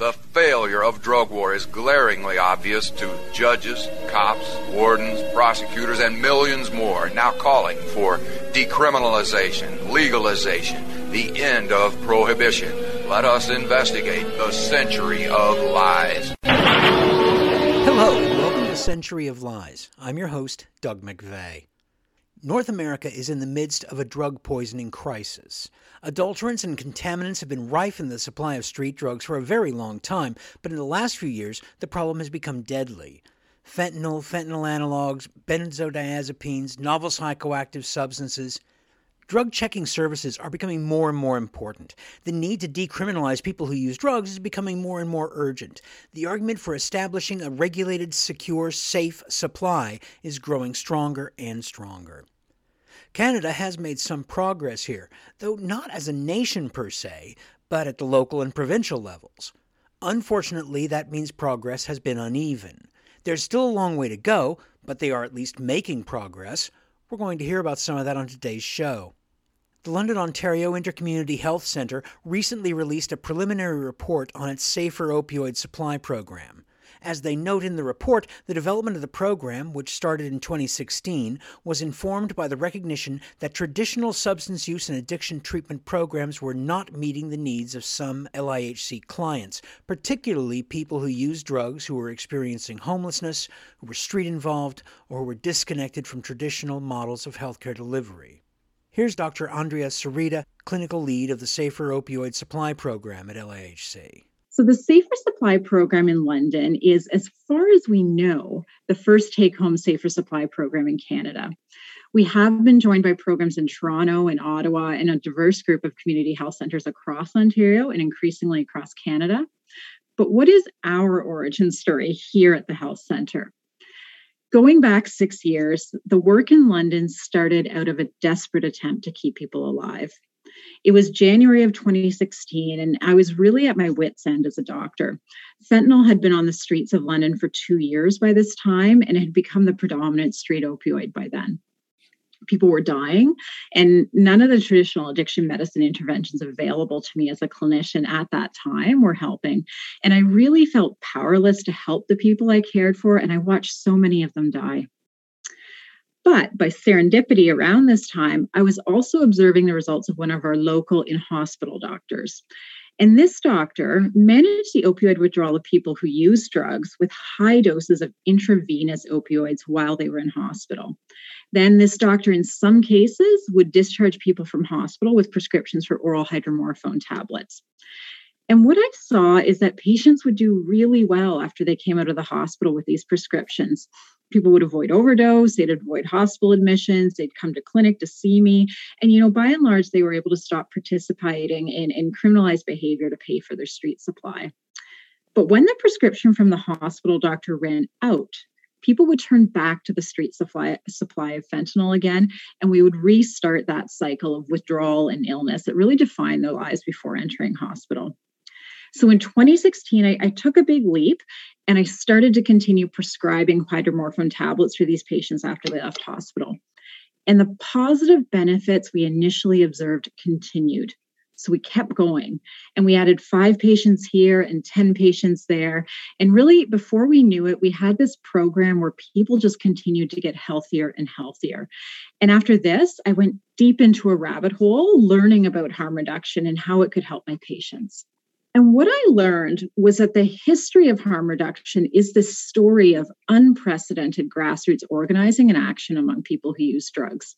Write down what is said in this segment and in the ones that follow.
The failure of drug war is glaringly obvious to judges, cops, wardens, prosecutors, and millions more now calling for decriminalization, legalization, the end of prohibition. Let us investigate the Century of Lies. Hello, and welcome to Century of Lies. I'm your host, Doug McVeigh. North America is in the midst of a drug poisoning crisis. Adulterants and contaminants have been rife in the supply of street drugs for a very long time, but in the last few years, the problem has become deadly. Fentanyl analogs, benzodiazepines, novel psychoactive substances. Drug checking services are becoming more and more important. The need to decriminalize people who use drugs is becoming more and more urgent. The argument for establishing a regulated, secure, safe supply is growing stronger and stronger. Canada has made some progress here, though not as a nation per se, but at the local and provincial levels. Unfortunately, that means progress has been uneven. There's still a long way to go, but they are at least making progress. We're going to hear about some of that on today's show. The London, Ontario Intercommunity Health Centre recently released a preliminary report on its Safer Opioid Supply Program. As they note in the report, the development of the program, which started in 2016, was informed by the recognition that traditional substance use and addiction treatment programs were not meeting the needs of some LIHC clients, particularly people who use drugs who were experiencing homelessness, who were street-involved, or who were disconnected from traditional models of healthcare delivery. Here's Dr. Andrea Cerita, clinical lead of the Safer Opioid Supply Program at LIHC. So the Safer Supply Program in London is, as far as we know, the first take-home Safer Supply Program in Canada. We have been joined by programs in Toronto and Ottawa and a diverse group of community health centres across Ontario and increasingly across Canada. But what is our origin story here at the health centre? Going back 6 years, the work in London started out of a desperate attempt to keep people alive. It was January of 2016, and I was really at my wit's end as a doctor. Fentanyl had been on the streets of London for 2 years by this time, and it had become the predominant street opioid by then. People were dying, and none of the traditional addiction medicine interventions available to me as a clinician at that time were helping. And I really felt powerless to help the people I cared for, and I watched so many of them die. But by serendipity around this time, I was also observing the results of one of our local in-hospital doctors. And this doctor managed the opioid withdrawal of people who use drugs with high doses of intravenous opioids while they were in hospital. Then this doctor, in some cases, would discharge people from hospital with prescriptions for oral hydromorphone tablets. And what I saw is that patients would do really well after they came out of the hospital with these prescriptions. People would avoid overdose, they'd avoid hospital admissions, they'd come to clinic to see me. And, by and large, they were able to stop participating in criminalized behavior to pay for their street supply. But when the prescription from the hospital doctor ran out, people would turn back to the street supply of fentanyl again, and we would restart that cycle of withdrawal and illness that really defined their lives before entering hospital. So in 2016, I took a big leap and I started to continue prescribing hydromorphone tablets for these patients after they left hospital. And the positive benefits we initially observed continued. So we kept going and we added 5 patients here and 10 patients there. And really, before we knew it, we had this program where people just continued to get healthier and healthier. And after this, I went deep into a rabbit hole, learning about harm reduction and how it could help my patients. And what I learned was that the history of harm reduction is this story of unprecedented grassroots organizing and action among people who use drugs.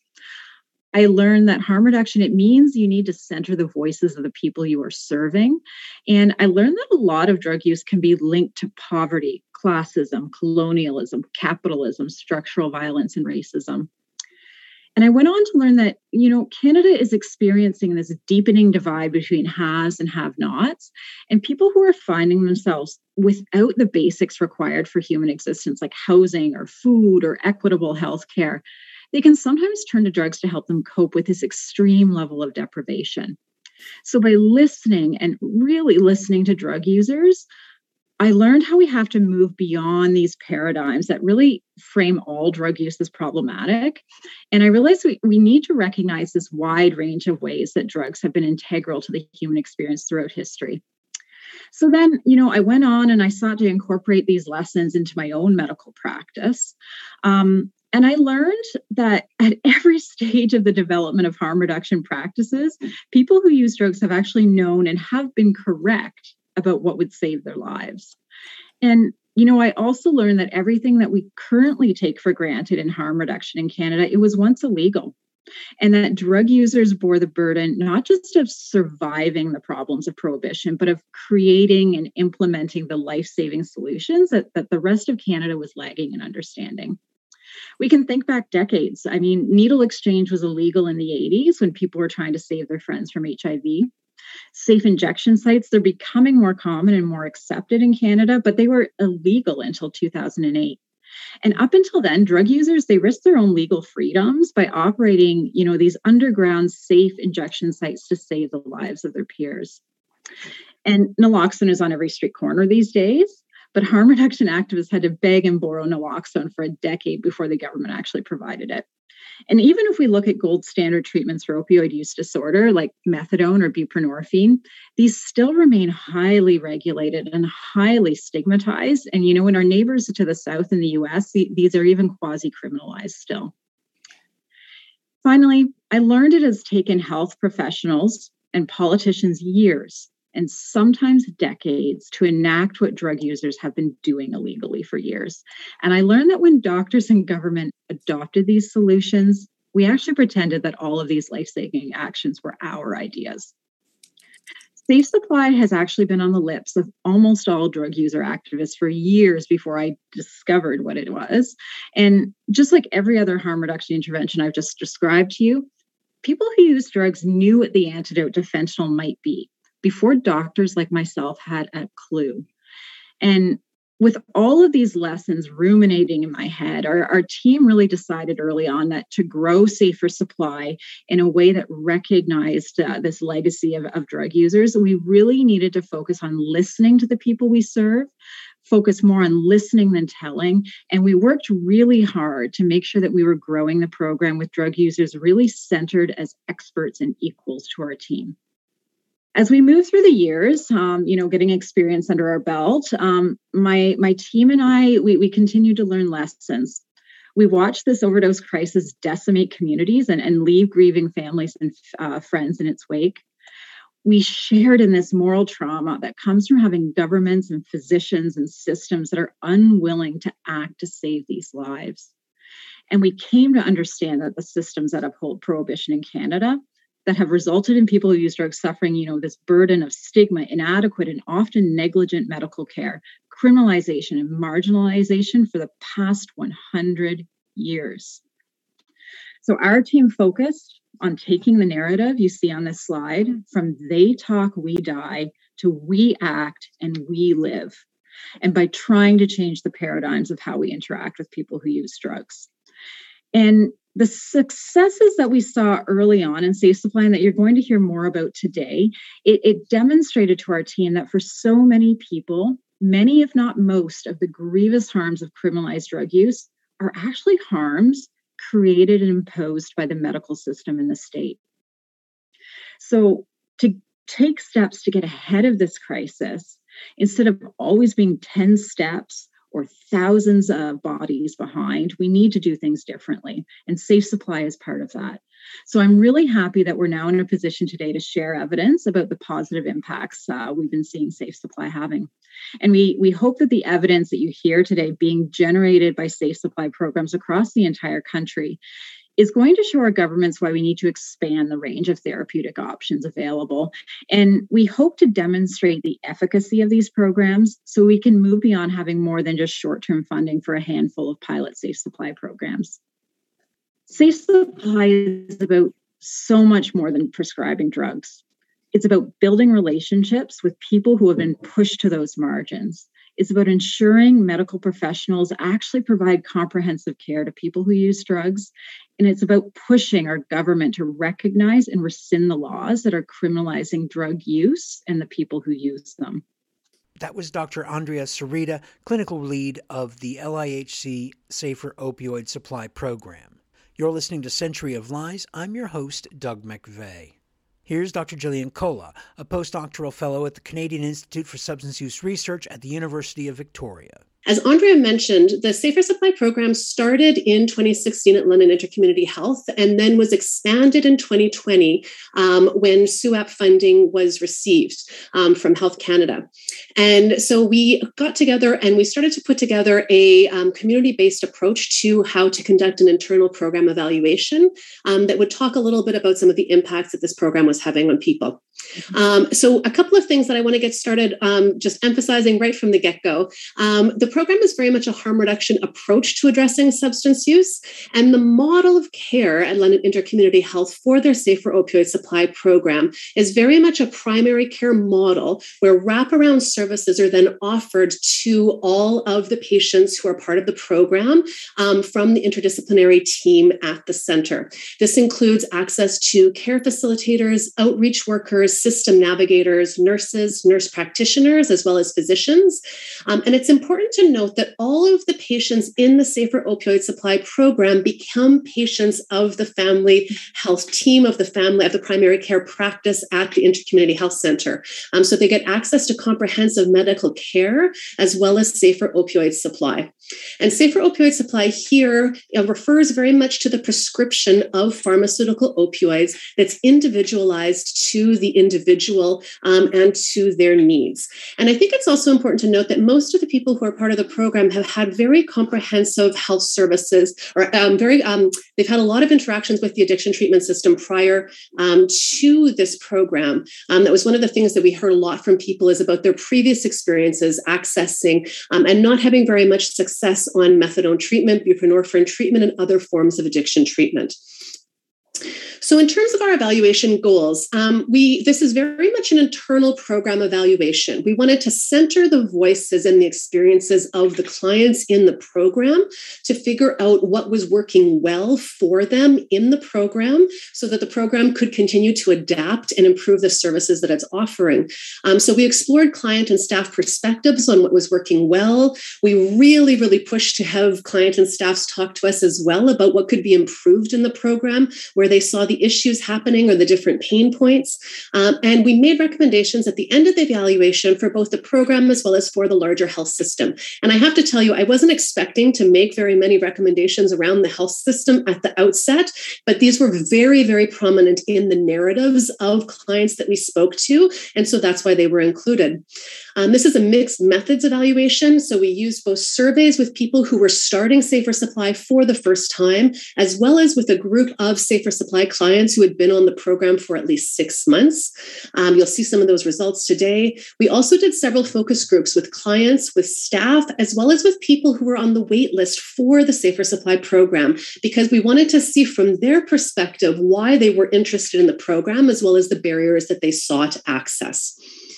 I learned that harm reduction, it means you need to center the voices of the people you are serving. And I learned that a lot of drug use can be linked to poverty, classism, colonialism, capitalism, structural violence, and racism. And I went on to learn that, Canada is experiencing this deepening divide between haves and have-nots, and people who are finding themselves without the basics required for human existence, like housing or food or equitable health care, they can sometimes turn to drugs to help them cope with this extreme level of deprivation. So by listening and really listening to drug users, I learned how we have to move beyond these paradigms that really frame all drug use as problematic. And I realized we need to recognize this wide range of ways that drugs have been integral to the human experience throughout history. So then, I went on and I sought to incorporate these lessons into my own medical practice. And I learned that at every stage of the development of harm reduction practices, people who use drugs have actually known and have been correct about what would save their lives. And, I also learned that everything that we currently take for granted in harm reduction in Canada, it was once illegal. And that drug users bore the burden not just of surviving the problems of prohibition, but of creating and implementing the life-saving solutions that the rest of Canada was lagging in understanding. We can think back decades. I mean, needle exchange was illegal in the 80s when people were trying to save their friends from HIV. Safe injection sites, they're becoming more common and more accepted in Canada, but they were illegal until 2008. And up until then, drug users, they risked their own legal freedoms by operating, these underground safe injection sites to save the lives of their peers. And naloxone is on every street corner these days, but harm reduction activists had to beg and borrow naloxone for a decade before the government actually provided it. And even if we look at gold standard treatments for opioid use disorder, like methadone or buprenorphine, these still remain highly regulated and highly stigmatized. And, in our neighbors to the south in the US, these are even quasi-criminalized still. Finally, I learned it has taken health professionals and politicians years and sometimes decades to enact what drug users have been doing illegally for years. And I learned that when doctors and government adopted these solutions, we actually pretended that all of these life-saving actions were our ideas. Safe supply has actually been on the lips of almost all drug user activists for years before I discovered what it was. And just like every other harm reduction intervention I've just described to you, people who use drugs knew what the antidote to fentanyl might be before doctors like myself had a clue. And with all of these lessons ruminating in my head, our team really decided early on that to grow safer supply in a way that recognized this legacy of drug users, we really needed to focus on listening to the people we serve, focus more on listening than telling. And we worked really hard to make sure that we were growing the program with drug users really centered as experts and equals to our team. As we move through the years, getting experience under our belt, my team and I, we continue to learn lessons. We watched this overdose crisis decimate communities and leave grieving families and friends in its wake. We shared in this moral trauma that comes from having governments and physicians and systems that are unwilling to act to save these lives. And we came to understand that the systems that uphold prohibition in Canada that have resulted in people who use drugs suffering, this burden of stigma, inadequate and often negligent medical care, criminalization and marginalization for the past 100 years. So our team focused on taking the narrative you see on this slide from they talk, we die to we act and we live. And by trying to change the paradigms of how we interact with people who use drugs. And the successes that we saw early on in safe supply and that you're going to hear more about today, it demonstrated to our team that for so many people, many, if not most, of the grievous harms of criminalized drug use are actually harms created and imposed by the medical system in the state. So to take steps to get ahead of this crisis, instead of always being 10 steps or thousands of bodies behind, we need to do things differently. And safe supply is part of that. So I'm really happy that we're now in a position today to share evidence about the positive impacts we've been seeing safe supply having. And we hope that the evidence that you hear today being generated by safe supply programs across the entire country is going to show our governments why we need to expand the range of therapeutic options available. And we hope to demonstrate the efficacy of these programs so we can move beyond having more than just short-term funding for a handful of pilot safe supply programs. Safe supply is about so much more than prescribing drugs. It's about building relationships with people who have been pushed to those margins. It's about ensuring medical professionals actually provide comprehensive care to people who use drugs. And it's about pushing our government to recognize and rescind the laws that are criminalizing drug use and the people who use them. That was Dr. Andrea Sarita, clinical lead of the LIHC Safer Opioid Supply Program. You're listening to Century of Lies. I'm your host, Doug McVeigh. Here's Dr. Gillian Kola, a postdoctoral fellow at the Canadian Institute for Substance Use Research at the University of Victoria. As Andrea mentioned, the Safer Supply program started in 2016 at London Intercommunity Health and then was expanded in 2020 when SUAP funding was received from Health Canada. And so we got together and we started to put together a community-based approach to how to conduct an internal program evaluation that would talk a little bit about some of the impacts that this program was having on people. So a couple of things that I want to get started just emphasizing right from the get-go. The program is very much a harm reduction approach to addressing substance use, and the model of care at London Intercommunity Health for their Safer Opioid Supply program is very much a primary care model where wraparound services are then offered to all of the patients who are part of the program from the interdisciplinary team at the center. This includes access to care facilitators, outreach workers, system navigators, nurses, nurse practitioners, as well as physicians. And it's important to note that all of the patients in the Safer Opioid Supply program become patients of the family health team of the primary care practice at the Intercommunity Health Center. So they get access to comprehensive medical care as well as Safer Opioid Supply. And Safer Opioid Supply here refers very much to the prescription of pharmaceutical opioids that's individualized to the individual and to their needs. And I think it's also important to note that most of the people who are part of the program have had very comprehensive health services, or they've had a lot of interactions with the addiction treatment system prior to this program. That was one of the things that we heard a lot from people is about their previous experiences accessing and not having very much success on methadone treatment, buprenorphine treatment, and other forms of addiction treatment. So in terms of our evaluation goals, this is very much an internal program evaluation. We wanted to center the voices and the experiences of the clients in the program to figure out what was working well for them in the program so that the program could continue to adapt and improve the services that it's offering. So we explored client and staff perspectives on what was working well. We really, really pushed to have client and staffs talk to us as well about what could be improved in the program, where they saw the issues happening or the different pain points. And we made recommendations at the end of the evaluation for both the program as well as for the larger health system. And I have to tell you, I wasn't expecting to make very many recommendations around the health system at the outset, but these were very, very prominent in the narratives of clients that we spoke to. And so that's why they were included. This is a mixed methods evaluation. So we used both surveys with people who were starting Safer Supply for the first time, as well as with a group of Safer Supply clients who had been on the program for at least 6 months. You'll see some of those results today. We also did several focus groups with clients, with staff, as well as with people who were on the wait list for the Safer Supply program, because we wanted to see from their perspective why they were interested in the program, as well as the barriers that they saw to access.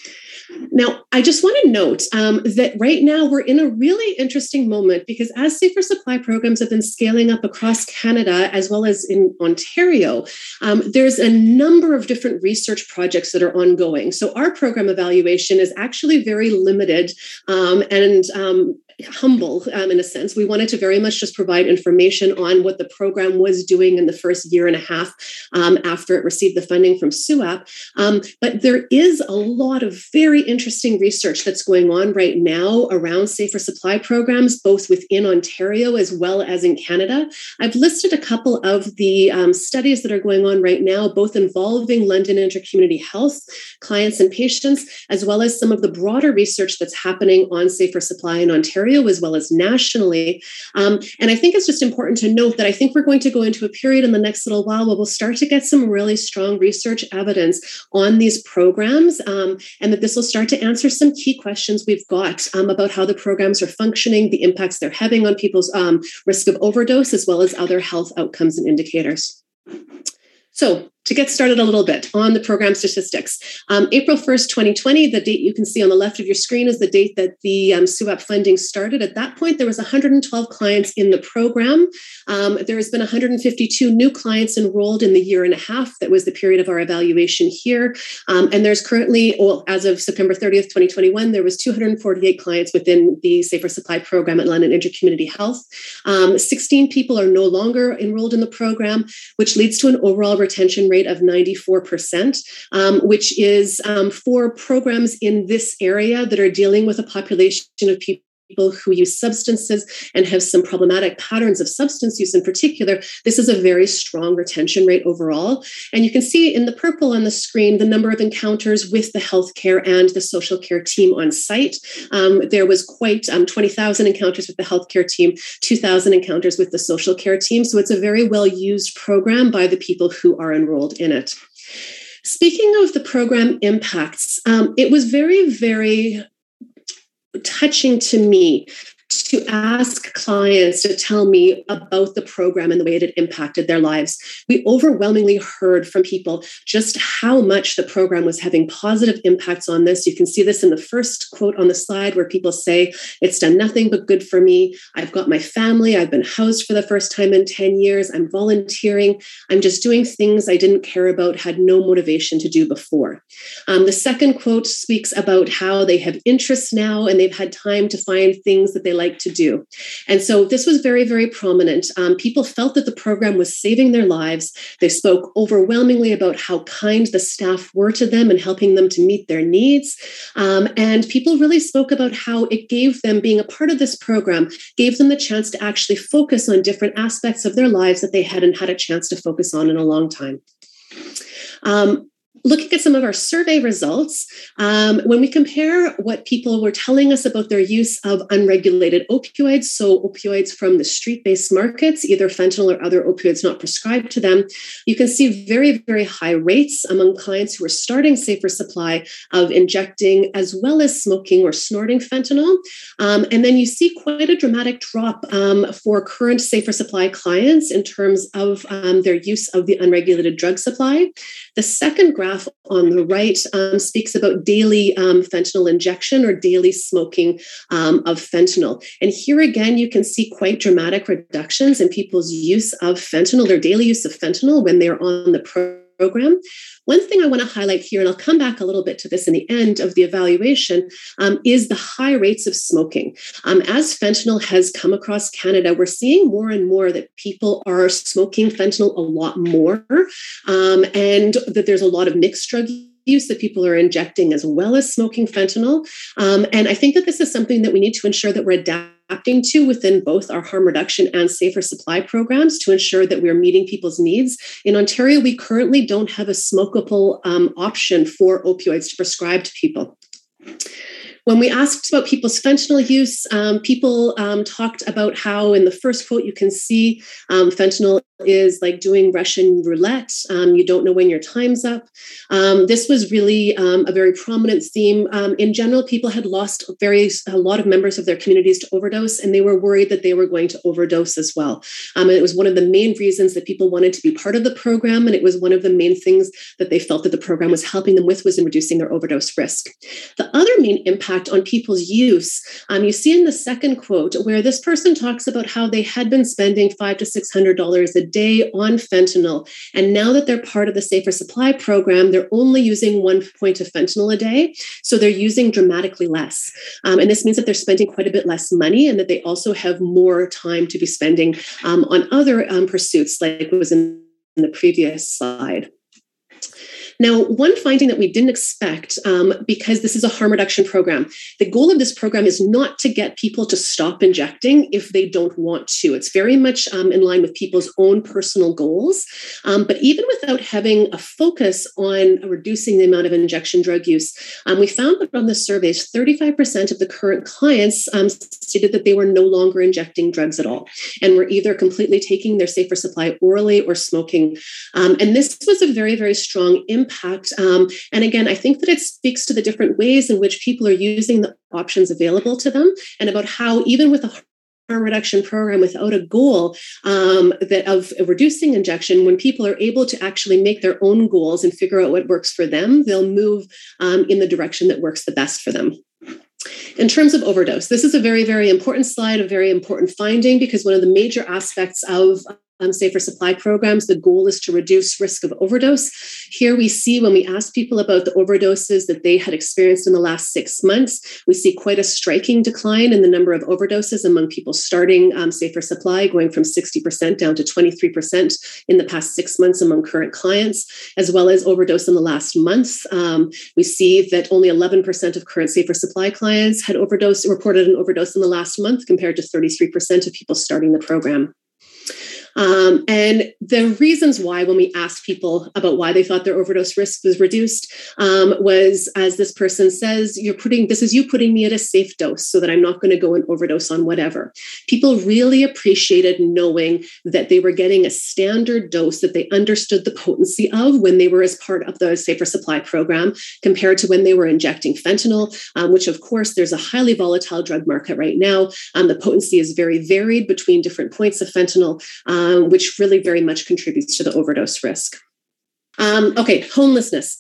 Now, I just want to note that right now we're in a really interesting moment because as Safer Supply programs have been scaling up across Canada as well as in Ontario, there's a number of different research projects that are ongoing. So our program evaluation is actually very limited and humble in a sense. We wanted to very much just provide information on what the program was doing in the first year and a half after it received the funding from SUAP. But there is a lot of very interesting research that's going on right now around Safer Supply programs, both within Ontario as well as in Canada. I've listed a couple of the studies that are going on right now, both involving London Intercommunity Health clients and patients, as well as some of the broader research that's happening on Safer Supply in Ontario, as well as nationally. And I think it's just important to note that I think we're going to go into a period in the next little while where we'll start to get some really strong research evidence on these programs, and that this will start to answer some key questions we've got about how the programs are functioning, the impacts they're having on people's risk of overdose, as well as other health outcomes and indicators. So to get started a little bit on the program statistics, April 1st, 2020, the date you can see on the left of your screen is the date that the SUAP funding started. At that point, there was 112 clients in the program. There has been 152 new clients enrolled in the year and a half. That was the period of our evaluation here. And there's currently, well, as of September 30th, 2021, there was 248 clients within the Safer Supply program at London Intercommunity Health. 16 people are no longer enrolled in the program, which leads to an overall retention rate rate of 94%, which is for programs in this area that are dealing with a population of people who use substances and have some problematic patterns of substance use in particular. This is a very strong retention rate overall. And you can see in the purple on the screen the number of encounters with the healthcare and the social care team on site. There was quite 20,000 encounters with the healthcare team, 2,000 encounters with the social care team. So it's a very well-used program by the people who are enrolled in it. Speaking of the program impacts, it was very, very touching to me to ask clients to tell me about the program and the way it had impacted their lives. We overwhelmingly heard from people just how much the program was having positive impacts on this. You can see this in the first quote on the slide where people say, it's done nothing but good for me. I've got my family. I've been housed for the first time in 10 years. I'm volunteering. I'm just doing things I didn't care about, had no motivation to do before. The second quote speaks about how they have interests now and they've had time to find things that they like to do. And so this was very, very prominent. People felt that the program was saving their lives. They spoke overwhelmingly about how kind the staff were to them and helping them to meet their needs. And people really spoke about how it gave them, being a part of this program, gave them the chance to actually focus on different aspects of their lives that they hadn't had a chance to focus on in a long time. Looking at some of our survey results, when we compare what people were telling us about their use of unregulated opioids, so opioids from the street-based markets, either fentanyl or other opioids not prescribed to them, you can see very, very high rates among clients who are starting Safer Supply of injecting as well as smoking or snorting fentanyl. And then you see quite a dramatic drop for current Safer Supply clients in terms of their use of the unregulated drug supply. The second graph on the right speaks about daily fentanyl injection or daily smoking of fentanyl. And here again, you can see quite dramatic reductions in people's use of fentanyl, their daily use of fentanyl when they're on the program. One thing I want to highlight here, and I'll come back a little bit to this in the end of the evaluation, is the high rates of smoking. As fentanyl has come across Canada, we're seeing more and more that people are smoking fentanyl a lot more, and that there's a lot of mixed drug use that people are injecting as well as smoking fentanyl. And I think that this is something that we need to ensure that we're adapting to within both our harm reduction and Safer Supply programs to ensure that we're meeting people's needs. In Ontario, we currently don't have a smokable option for opioids to prescribe to people. When we asked about people's fentanyl use, people talked about how in the first quote you can see fentanyl is like doing Russian roulette. You don't know when your time's up. This was really a very prominent theme. In general, people had lost a lot of members of their communities to overdose, and they were worried that they were going to overdose as well. And it was one of the main reasons that people wanted to be part of the program, and it was one of the main things that they felt that the program was helping them with was in reducing their overdose risk. The other main impact on people's use, you see in the second quote where this person talks about how they had been spending $500 to $600 a day on fentanyl, and now that they're part of the Safer Supply program, they're only using 1 point of fentanyl a day, so they're using dramatically less. And this means that they're spending quite a bit less money, and that they also have more time to be spending on other pursuits, like was in the previous slide. Now, one finding that we didn't expect, because this is a harm reduction program, the goal of this program is not to get people to stop injecting if they don't want to. It's very much in line with people's own personal goals. But even without having a focus on reducing the amount of injection drug use, we found that on the surveys, 35% of the current clients stated that they were no longer injecting drugs at all and were either completely taking their Safer Supply orally or smoking. And this was a very, very strong impact. And again, I think that it speaks to the different ways in which people are using the options available to them, and about how even with a harm reduction program without a goal of reducing injection, when people are able to actually make their own goals and figure out what works for them, they'll move in the direction that works the best for them. In terms of overdose, this is a very, very important slide, a very important finding, because one of the major aspects of safer supply programs, the goal is to reduce risk of overdose. Here we see when we ask people about the overdoses that they had experienced in the last 6 months, we see quite a striking decline in the number of overdoses among people starting safer supply, going from 60% down to 23% in the past 6 months among current clients, as well as overdose in the last month. We see that only 11% of current safer supply clients had reported an overdose in the last month, compared to 33% of people starting the program. And the reasons why, when we asked people about why they thought their overdose risk was reduced, was, as this person says, this is you putting me at a safe dose so that I'm not going to go and overdose on whatever. People really appreciated knowing that they were getting a standard dose that they understood the potency of when they were as part of the safer supply program, compared to when they were injecting fentanyl, which of course there's a highly volatile drug market right now. The potency is very varied between different points of fentanyl, which really very much contributes to the overdose risk. Homelessness.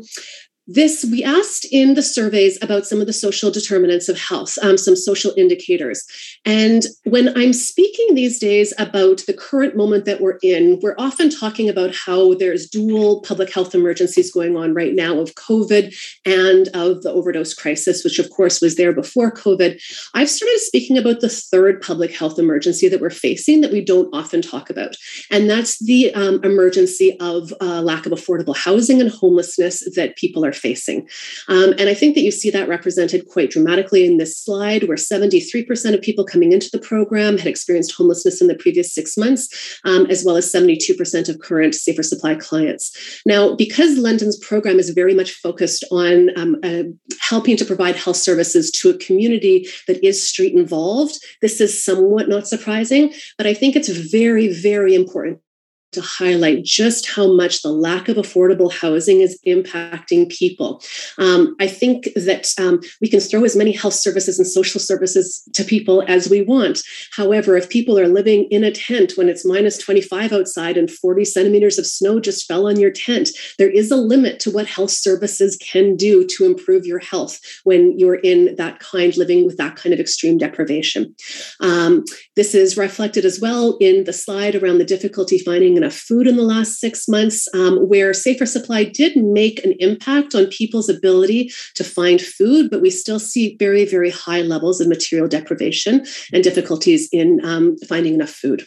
We asked in the surveys about some of the social determinants of health, some social indicators. And when I'm speaking these days about the current moment that we're in, we're often talking about how there's dual public health emergencies going on right now of COVID and of the overdose crisis, which of course was there before COVID. I've started speaking about the third public health emergency that we're facing that we don't often talk about. And that's the emergency of lack of affordable housing and homelessness that people are facing. And I think that you see that represented quite dramatically in this slide, where 73% of people coming into the program had experienced homelessness in the previous 6 months, as well as 72% of current safer supply clients. Now, because London's program is very much focused on helping to provide health services to a community that is street involved, this is somewhat not surprising, but I think it's very, very important to highlight just how much the lack of affordable housing is impacting people. I think that we can throw as many health services and social services to people as we want. However, if people are living in a tent when it's minus 25 outside and 40 centimeters of snow just fell on your tent, there is a limit to what health services can do to improve your health when you're living with that kind of extreme deprivation. This is reflected as well in the slide around the difficulty finding enough food in the last 6 months, where Safer Supply did make an impact on people's ability to find food, but we still see very, very high levels of material deprivation and difficulties in finding enough food.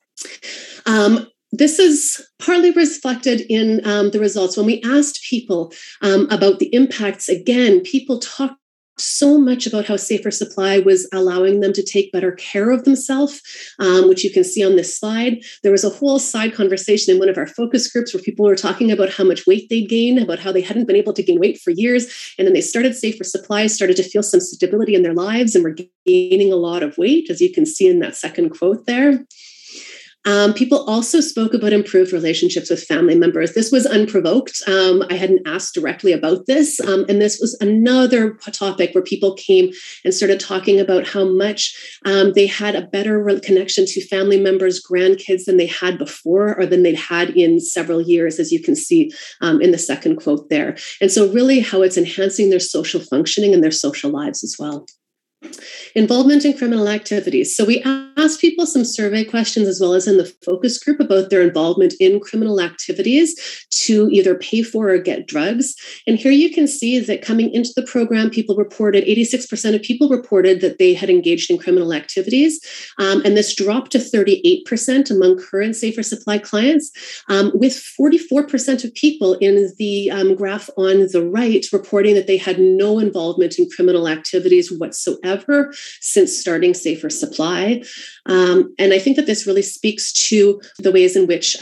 This is partly reflected in the results. When we asked people about the impacts, again, people talked so much about how Safer Supply was allowing them to take better care of themselves, which you can see on this slide. There was a whole side conversation in one of our focus groups where people were talking about how much weight they'd gained, about how they hadn't been able to gain weight for years. And then they started Safer Supply, started to feel some stability in their lives, and were gaining a lot of weight, as you can see in that second quote there. People also spoke about improved relationships with family members. This was unprovoked. I hadn't asked directly about this. And this was another topic where people came and started talking about how much they had a better connection to family members, grandkids than they had before, or than they'd had in several years, as you can see in the second quote there. And so really how it's enhancing their social functioning and their social lives as well. Involvement in criminal activities. So we asked people some survey questions as well as in the focus group about their involvement in criminal activities to either pay for or get drugs. And here you can see that coming into the program, 86% of people reported that they had engaged in criminal activities. And this dropped to 38% among current Safer Supply clients, with 44% of people in the graph on the right reporting that they had no involvement in criminal activities whatsoever since starting Safer Supply. And I think that this really speaks to the ways in which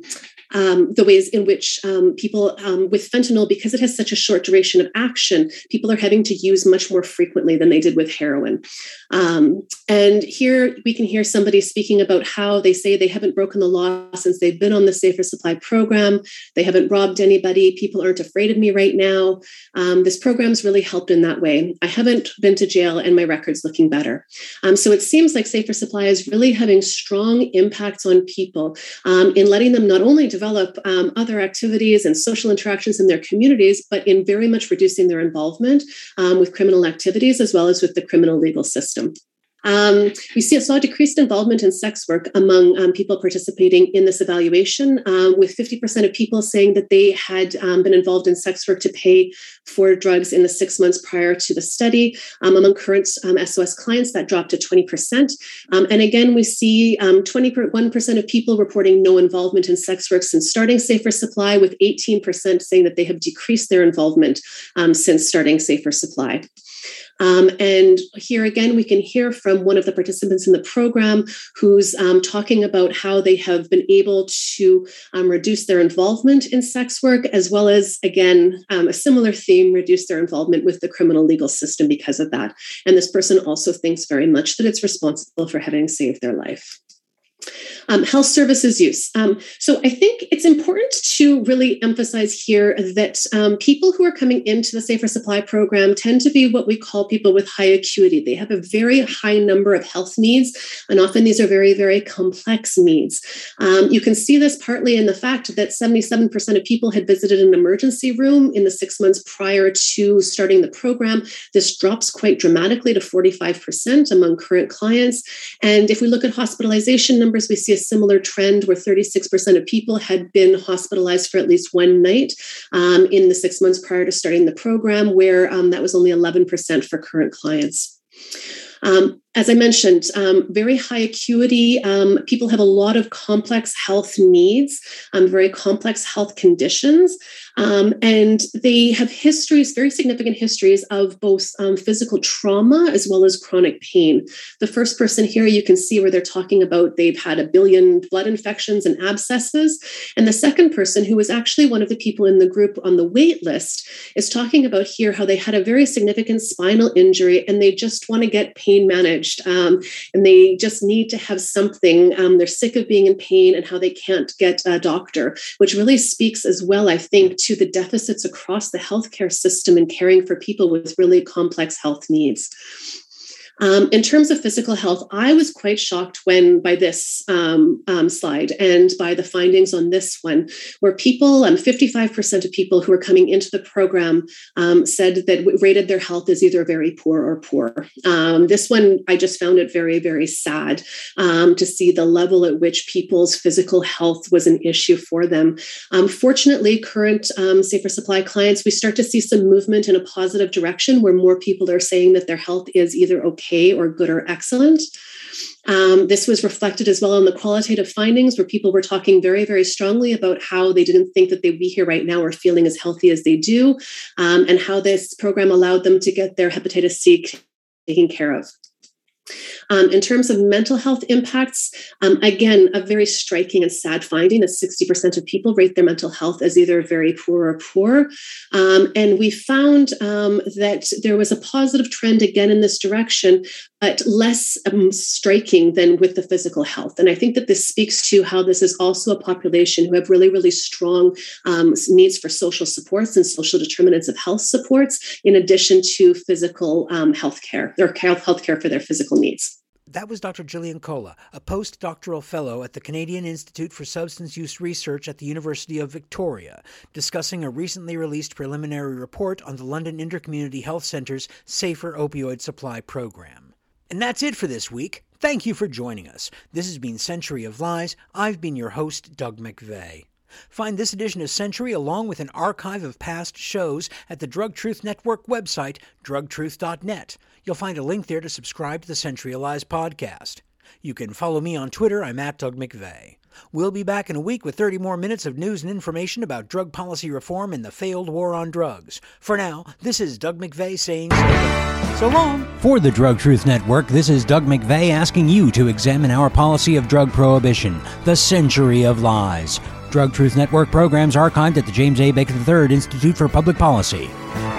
people with fentanyl, because it has such a short duration of action, people are having to use much more frequently than they did with heroin. And here we can hear somebody speaking about how they say they haven't broken the law since they've been on the Safer Supply program. They haven't robbed anybody. People aren't afraid of me right now. This program's really helped in that way. I haven't been to jail and my record's looking better. So it seems like Safer Supply is really having strong impacts on people in letting them not only develop other activities and social interactions in their communities, but in very much reducing their involvement with criminal activities as well as with the criminal legal system. We saw decreased involvement in sex work among people participating in this evaluation, with 50% of people saying that they had been involved in sex work to pay for drugs in the 6 months prior to the study. Among current SOS clients, that dropped to 20%. And again, we see 21% of people reporting no involvement in sex work since starting Safer Supply, with 18% saying that they have decreased their involvement since starting Safer Supply. And here again, we can hear from one of the participants in the program who's talking about how they have been able to reduce their involvement in sex work, as well as, again, a similar theme, reduce their involvement with the criminal legal system because of that. And this person also thinks very much that it's responsible for having saved their life. Health services use. So I think it's important to really emphasize here that people who are coming into the Safer Supply program tend to be what we call people with high acuity. They have a very high number of health needs, and often these are very, very complex needs. You can see this partly in the fact that 77% of people had visited an emergency room in the 6 months prior to starting the program. This drops quite dramatically to 45% among current clients. And if we look at hospitalization numbers, we see a similar trend where 36% of people had been hospitalized for at least one night in the 6 months prior to starting the program, where that was only 11% for current clients. As I mentioned, very high acuity. People have a lot of complex health needs, very complex health conditions, and they have histories, very significant histories of both physical trauma as well as chronic pain. The first person here, you can see where they're talking about they've had 1 billion blood infections and abscesses. And the second person, who was actually one of the people in the group on the wait list, is talking about here how they had a very significant spinal injury and they just want to get pain managed. And they just need to have something. They're sick of being in pain and how they can't get a doctor, which really speaks as well, I think, to the deficits across the healthcare system in caring for people with really complex health needs. In terms of physical health, I was quite shocked by this slide and by the findings on this one, where people, 55% of people who are coming into the program said that rated their health as either very poor or poor. This one, I just found it very, very sad to see the level at which people's physical health was an issue for them. Fortunately, current Safer Supply clients, we start to see some movement in a positive direction where more people are saying that their health is either okay or good or excellent. This was reflected as well in the qualitative findings, where people were talking very, very strongly about how they didn't think that they'd be here right now or feeling as healthy as they do, and how this program allowed them to get their hepatitis C taken care of. In terms of mental health impacts, again, a very striking and sad finding that 60% of people rate their mental health as either very poor or poor. And we found that there was a positive trend again in this direction, but less striking than with the physical health. And I think that this speaks to how this is also a population who have really, really strong needs for social supports and social determinants of health supports, in addition to physical health care, or health care for their physical needs. That was Dr. Gillian Kola, a postdoctoral fellow at the Canadian Institute for Substance Use Research at the University of Victoria, discussing a recently released preliminary report on the London Intercommunity Health Centre's Safer Opioid Supply Program. And that's it for this week. Thank you for joining us. This has been Century of Lies. I've been your host, Doug McVeigh. Find this edition of Century along with an archive of past shows at the Drug Truth Network website, drugtruth.net. You'll find a link there to subscribe to the Century of Lies podcast. You can follow me on Twitter. I'm at Doug McVeigh. We'll be back in a week with 30 more minutes of news and information about drug policy reform and the failed war on drugs. For now, this is Doug McVeigh saying so long. For the Drug Truth Network, this is Doug McVeigh asking you to examine our policy of drug prohibition, the Century of Lies. Drug Truth Network programs archived at the James A. Baker III Institute for Public Policy.